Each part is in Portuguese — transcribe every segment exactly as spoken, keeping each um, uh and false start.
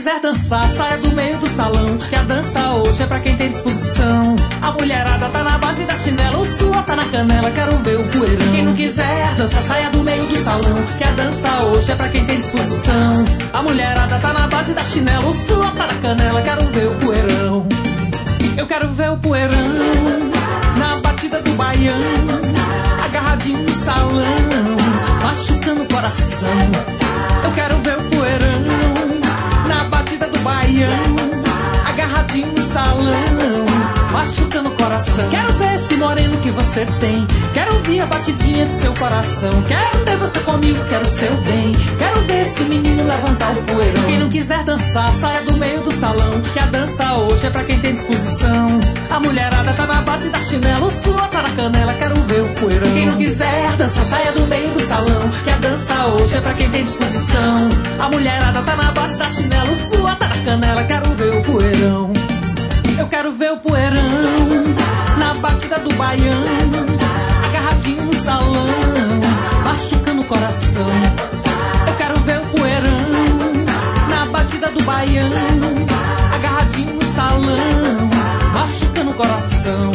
quiser dançar, saia do meio do salão, que a dança hoje é pra quem tem disposição. A mulherada tá na base da chinela, o suor tá na canela, quero ver o poeirão. Quem não quiser dançar, saia do meio do salão, que a dança hoje é pra quem tem disposição. A mulherada tá na base da chinela, o suor tá na canela, quero ver o poeirão. Eu quero ver o poeirão na batida do baião, agarradinho no salão, machucando o coração. Eu quero ver o poeirão na batida do baião, agarradinho no salão, machucando o coração. Quero ver esse moreno que você tem, quero ouvir a batidinha do seu coração. Quero ter você comigo, quero seu bem, quero ver esse menino levantar o poeirão. Quem não quiser dançar, saia do meio do salão, que a dança hoje é pra quem tem disposição. A mulherada tá na base da chinela, o suor tá na canela, quero ver o poeirão. Quem não quiser dançar, saia do meio do salão, que a dança hoje é pra quem tem disposição. A mulherada tá na base da chinela, o suor tá na canela, quero ver o poeirão. Eu quero ver o poeirão na batida do baião, agarradinho no salão, machucando o coração. Eu quero ver o poeirão na batida do baião, agarradinho no salão, machucando o coração.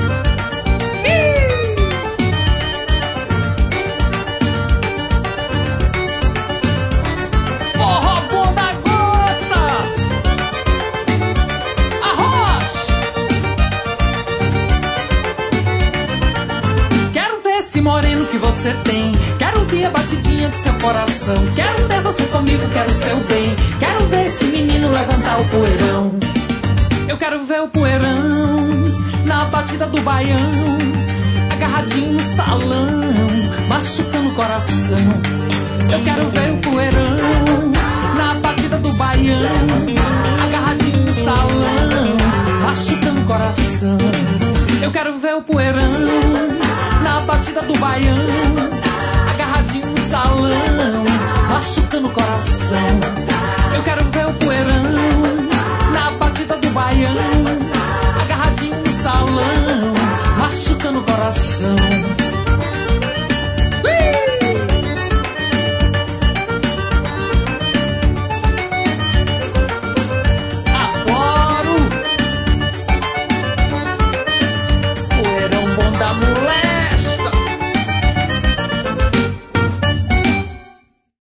Forró bom da gota, arroz. Quero ver esse moreno que você tem, quero ouvir a batidinha do seu coração. Quero ver você comigo, quero seu bem, quero ver esse menino levantar o poeirão. Eu quero ver o poeirão na batida do baião, agarradinho no salão, machucando o coração. Eu quero ver o poeirão na batida do baião, agarradinho no salão, machucando o coração. Eu quero ver o poeirão na batida do baião, agarradinho no salão, machucando o coração.